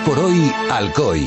por hoy, Alcoy.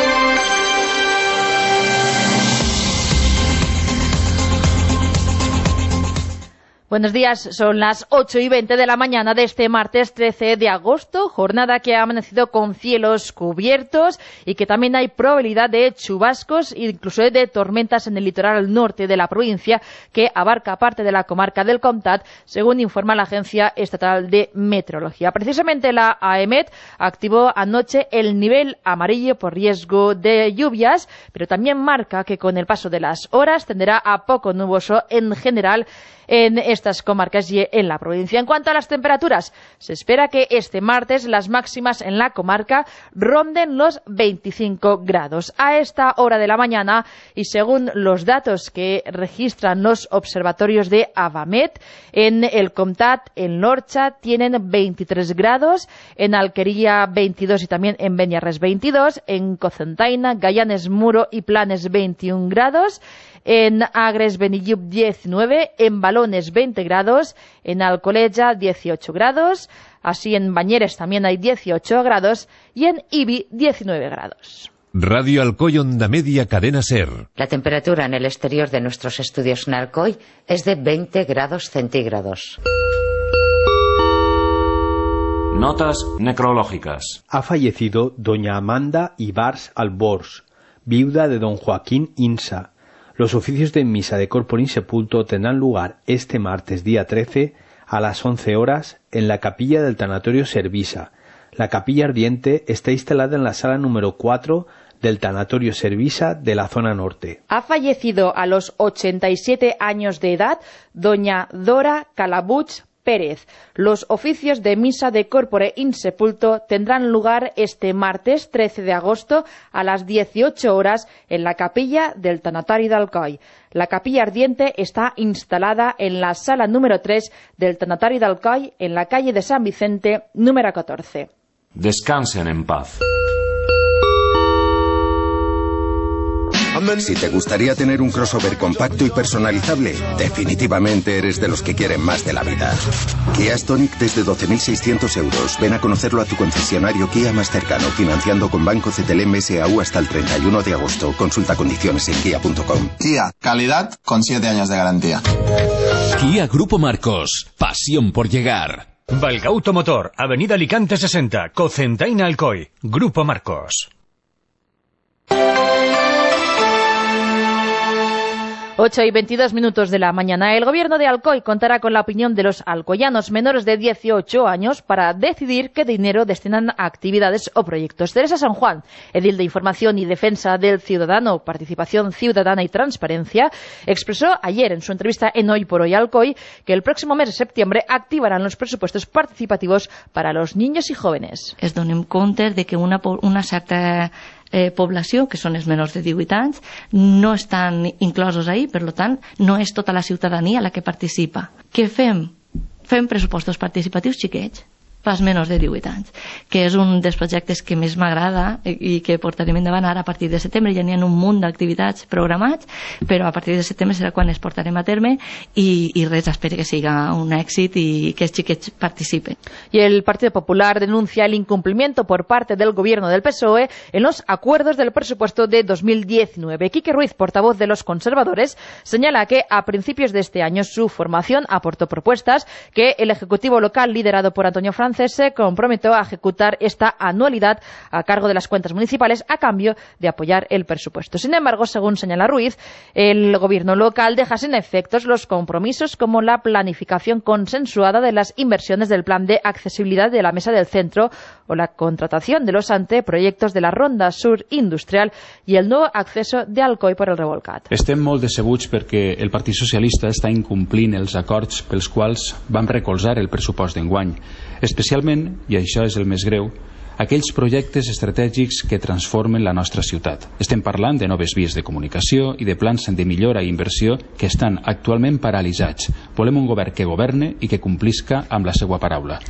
Buenos días, son las 8:20 de la mañana de este martes 13 de agosto, jornada que ha amanecido con cielos cubiertos y que también hay probabilidad de chubascos, incluso de tormentas en el litoral norte de la provincia, que abarca parte de la comarca del Comtat, según informa la Agencia Estatal de Meteorología. Precisamente la AEMET activó anoche el nivel amarillo por riesgo de lluvias, pero también marca que con el paso de las horas tenderá a poco nuboso en general en estas comarcas y en la provincia. En cuanto a las temperaturas, se espera que este martes las máximas en la comarca ronden los 25 grados. A esta hora de la mañana, y según los datos que registran los observatorios de Avamet, en el Comtat, en Lorcha, tienen 23 grados, en Alquería 22 y también en Beniarrés 22, en Cocentaina, Gallanes, Muro y Planes 21 grados, en Agres, Benillup 19, en Balones 20 grados, en Alcoleja 18 grados, así en Bañeres también hay 18 grados y en Ibi 19 grados. Radio Alcoy Onda Media Cadena Ser. La temperatura en el exterior de nuestros estudios en Alcoy es de 20 grados centígrados. Notas necrológicas. Ha fallecido doña Amanda Ibars Albors, viuda de don Joaquín Insa. Los oficios de misa de corpore insepulto tendrán lugar este martes día 13 a las 11 horas en la capilla del tanatorio Servisa. La capilla ardiente está instalada en la sala número 4 del tanatorio Servisa de la zona norte. Ha fallecido a los 87 años de edad doña Dora Calabuch Pérez. Los oficios de misa de corpore insepulto tendrán lugar este martes 13 de agosto a las 18 horas en la capilla del Tanatorio de Alcoy. La capilla ardiente está instalada en la sala número 3 del Tanatorio de Alcoy, en la calle de San Vicente, número 14. Descansen en paz. Si te gustaría tener un crossover compacto y personalizable, definitivamente eres de los que quieren más de la vida. Kia Stonic desde 12.600 euros. Ven a conocerlo a tu concesionario Kia más cercano, financiando con Banco CTLM SAU hasta el 31 de agosto. Consulta condiciones en kia.com. Kia, calidad con 7 años de garantía. Kia Grupo Marcos, pasión por llegar. Valgauto Motor, Avenida Alicante 60, Cocentaina Alcoy, Grupo Marcos. 8:22 de la mañana. El gobierno de Alcoy contará con la opinión de los alcoyanos menores de 18 años para decidir qué dinero destinan a actividades o proyectos. Teresa San Juan, edil de Información y Defensa del Ciudadano, Participación Ciudadana y Transparencia, expresó ayer en su entrevista en Hoy por Hoy Alcoy que el próximo mes de septiembre activarán los presupuestos participativos para los niños y jóvenes. Es donem compte de que una certa població, que són els menors de 18 anys, no estan inclosos ahí, per tant, no és tota la ciutadania la que participa. Què fem? Fem pressupostos participatius xiquets pels menors de 18 anys, que és un dels projectes que més m'agrada i que portarem endavant ara a partir de setembre. Ja n'hi ha un munt d'activitats programats, però a partir de setembre serà quan es portarem a terme i res, espero que siga un èxit i que els xiquets participen. Y el Partido Popular denuncia el incumplimiento por parte del gobierno del PSOE en los acuerdos del presupuesto de 2019. Quique Ruiz, portavoz de los conservadores, señala que a principios de este año su formación aportó propuestas que el Ejecutivo local, liderado por Antonio Francés, se comprometió a ejecutar esta anualidad a cargo de las cuentas municipales a cambio de apoyar el presupuesto. Sin embargo, según señala Ruiz, el gobierno local deja sin efectos los compromisos como la planificación consensuada de las inversiones del plan de accesibilidad de la Mesa del Centro o la contratación de los anteproyectos de la Ronda Sur Industrial y el nuevo acceso de Alcoy por el Revolcat. Estem molt decebuts perquè el Partit Socialista està incomplint els acords pels quals vam recolzar el pressupost d'enguany. Especialment, i això és el més greu, aquells projectes estratègics que transformen la nostra ciutat. Estem parlant de noves vies de comunicació i de plans de millora i inversió que estan actualment paralitzats. Volem un govern que governe i que complisca amb la seva paraula.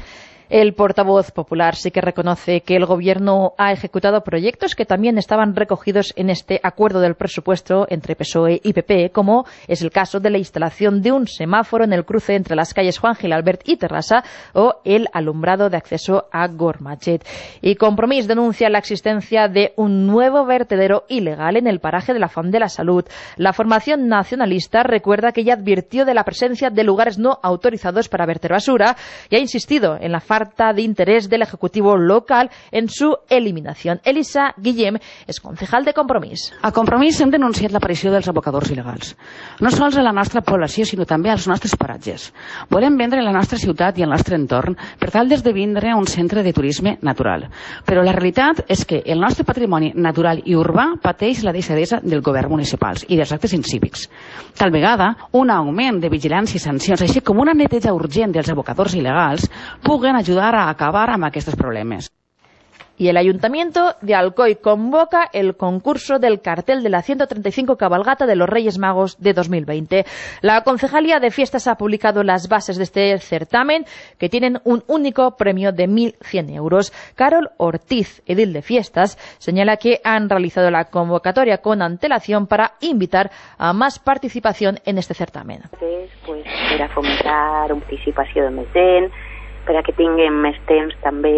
El portavoz popular sí que reconoce que el Gobierno ha ejecutado proyectos que también estaban recogidos en este acuerdo del presupuesto entre PSOE y PP, como es el caso de la instalación de un semáforo en el cruce entre las calles Juan Gil Albert y Terrassa o el alumbrado de acceso a Gormachet. Y Compromís denuncia la existencia de un nuevo vertedero ilegal en el paraje de la Font de la Salud. La formación nacionalista recuerda que ya advirtió de la presencia de lugares no autorizados para verter basura y ha insistido en la falta de interés del Ejecutivo local en su eliminació. Elisa Guillem és concejal de Compromís. A Compromís hem denunciat l'aparició dels abocadors il·legals, no sols a la nostra població, sinó també als nostres paratges. Volem vendre la nostra ciutat i el nostre entorn per tal d'esdevindre un centre de turisme natural. Però la realitat és que el nostre patrimoni natural i urbà pateix la deixadesa del govern municipals i dels actes incívics. Tal vegada, un augment de vigilància i sancions, així com una neteja urgent dels abocadors il·legals, puguen ayudar a acabar amb aquests problemes. Y el Ayuntamiento de Alcoy convoca el concurso del cartel de la 135 Cabalgata de los Reyes Magos de 2020. La Concejalía de Fiestas ha publicado las bases de este certamen, que tienen un único premio de 1.100 euros. Carol Ortiz, edil de Fiestas, señala que han realizado la convocatoria con antelación para invitar a más participación en este certamen. Pues, per a fomentar una participació de més gent, per a que tinguem més temps també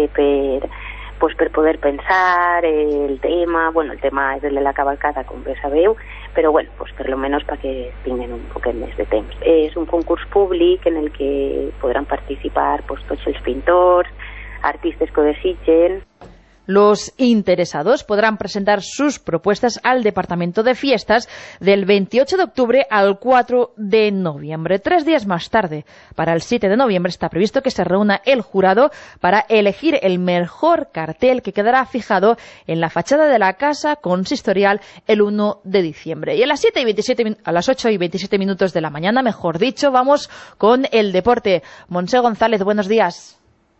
per poder pensar el tema. Bueno, el tema és el de la cavalcada, com bé sabeu, però bueno, pues per lo menos perquè tinguin un poquet més de temps. És un concurs públic en el que podran participar pues, tots els pintors, artistes que ho desitgen. Los interesados podrán presentar sus propuestas al Departamento de Fiestas del 28 de octubre al 4 de noviembre. 3 días más tarde, para el 7 de noviembre, está previsto que se reúna el jurado para elegir el mejor cartel, que quedará fijado en la fachada de la Casa Consistorial el 1 de diciembre. Y a las 8 y 27 minutos de la mañana, mejor dicho, vamos con el deporte. Montse González, buenos días.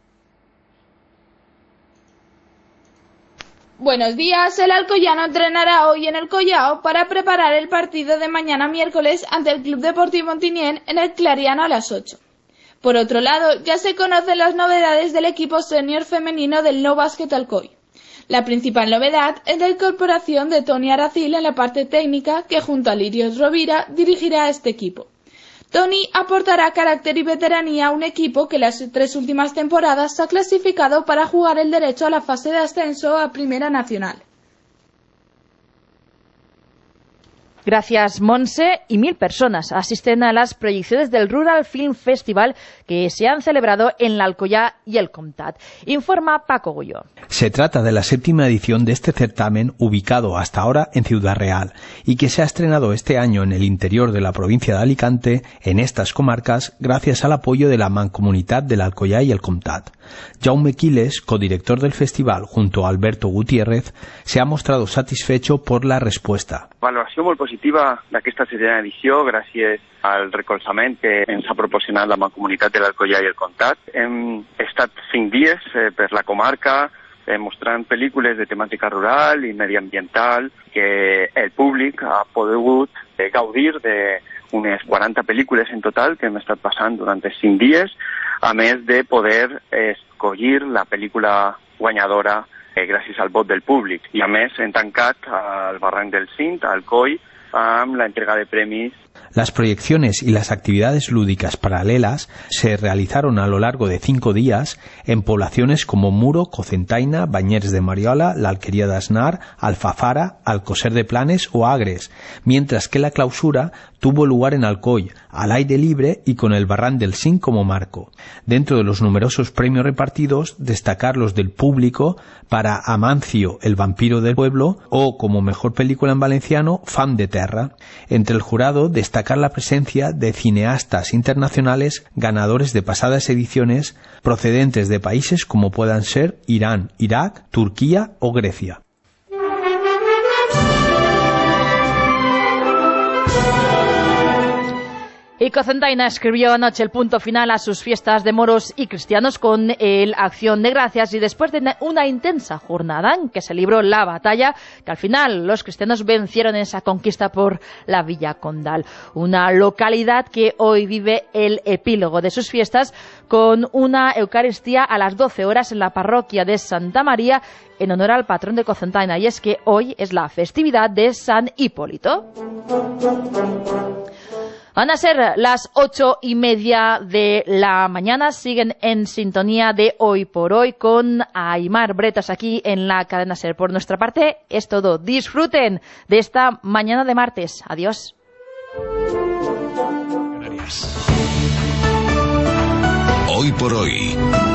Buenos días, el alcoyano entrenará hoy en el Collao para preparar el partido de mañana miércoles ante el Club Deportivo Ontinyent en el Clariano a las 8. Por otro lado, ya se conocen las novedades del equipo senior femenino del Nou Bàsquet Alcoy. La principal novedad es la incorporación de Toni Aracil en la parte técnica, que junto a Lirios Rovira dirigirá este equipo. Toni aportará carácter y veteranía a un equipo que las 3 últimas temporadas se ha clasificado para jugar el derecho a la fase de ascenso a Primera Nacional. Gracias, Montse. Y 1.000 personas asisten a las proyecciones del Rural Film Festival que se han celebrado en la Alcoyà y el Comtat. Informa Paco Gulló. Se trata de la 7ª edición de este certamen, ubicado hasta ahora en Ciudad Real, y que se ha estrenado este año en el interior de la provincia de Alicante, en estas comarcas, gracias al apoyo de la Mancomunitat de la Alcoyà y el Comtat. Jaume Quiles, codirector del festival, junto a Alberto Gutiérrez, se ha mostrado satisfecho por la respuesta. Valoració molt positiva d'aquesta 7ª edició gràcies al recolzament que ens ha proporcionat la Mancomunitat de l'Alcoyà i el Comtat. Hem estat 5 dies per la comarca mostrant pel·lícules de temàtica rural i mediambiental que el públic ha pogut gaudir d'unes 40 pel·lícules en total que hem estat passant durant els 5 dies, a més de poder escollir la pel·lícula guanyadora gràcies al vot del públic. I a més hem tancat al Barranc del Cint, al Alcoi, amb la entrega de premis. Las proyecciones y las actividades lúdicas paralelas se realizaron a lo largo de 5 días en poblaciones como Muro, Cocentaina, Bañers de Mariola, la Alquería d'Asnar, Alfafara, Alcocer de Planes o Agres, mientras que la clausura tuvo lugar en Alcoy, al aire libre y con el Barranc del Cint como marco. Dentro de los numerosos premios repartidos, destacar los del público para Amancio, el vampiro del pueblo, o como mejor película en valenciano, Fam de Terra. Entre el jurado destacar la presencia de cineastas internacionales ganadores de pasadas ediciones procedentes de países como puedan ser Irán, Irak, Turquía o Grecia. Y Y Cocentaina escribió anoche el punto final a sus fiestas de moros y cristianos con el Acción de Gracias, y después de una intensa jornada en que se libró la batalla, que al final los cristianos vencieron en esa conquista por la Villa Condal, una localidad que hoy vive el epílogo de sus fiestas con una Eucaristía a las 12 horas en la parroquia de Santa María en honor al patrón de Cocentaina, y es que hoy es la festividad de San Hipólito. Van a ser las 8:30 de la mañana. Siguen en sintonía de Hoy por Hoy con Aimar Bretas aquí en la cadena SER. Por nuestra parte es todo. Disfruten de esta mañana de martes. Adiós. Hoy por Hoy.